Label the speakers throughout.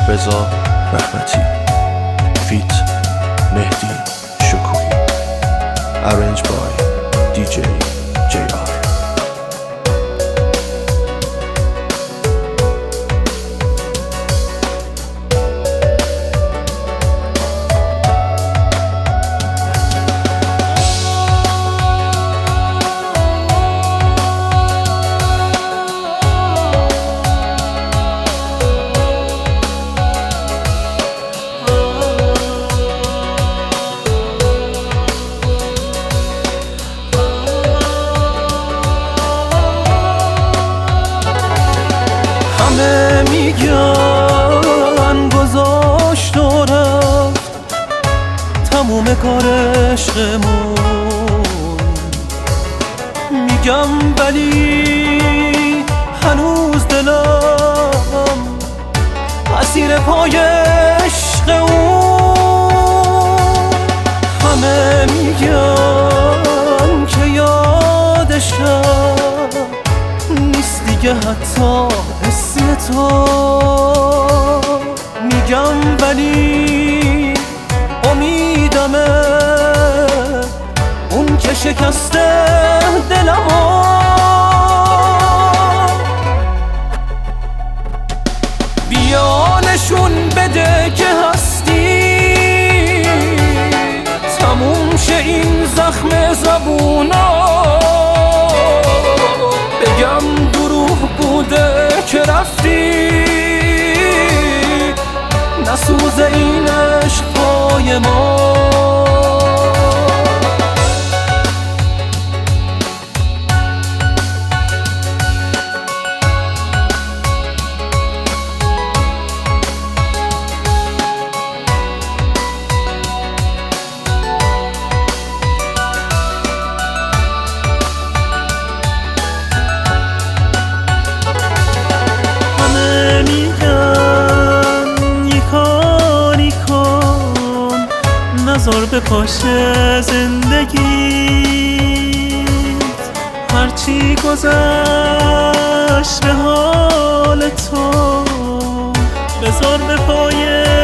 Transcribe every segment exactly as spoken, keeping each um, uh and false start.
Speaker 1: رضا رحمتی فیت مهدی شکوهی Arranged by دی جی جی آر.
Speaker 2: همه میگن گذاشت و رفت تموم کار عشقمون، میگم ولی هنوز دلم اسیر پای عشق اون. همه میگن که یادشم نیست دیگه حتی اسم تو، میگم ولی امیدمه اون که شکسته دلمو. بیا نشون بده که هستی، تموم شه این زخم زبونا. بگم دروغ بوده که رفتی، نسوز این عشق پای ما. نذار به پاشه زندگیت، هرچی گذشت به حال تو بذار به پای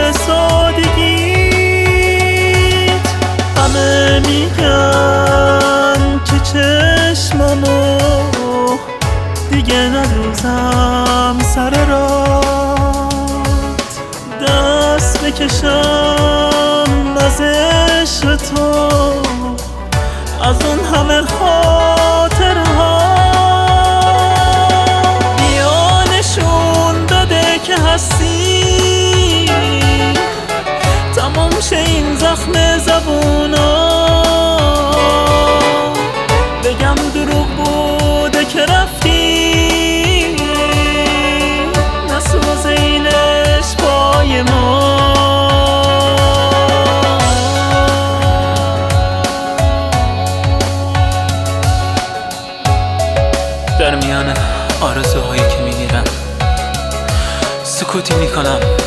Speaker 2: سادگیت. همه میگن که چشممو دیگه ندوزم سر رات، دست بکشم از عشق تو، از اون همه خاطرها. بیا نشون بده که هستی، تمام شه این زخم زبونا. بگم دروغ بوده که رفتی، نسوز این عشق پای ما. در میان آرزوهایی که میگیرم سکوتی میکنم،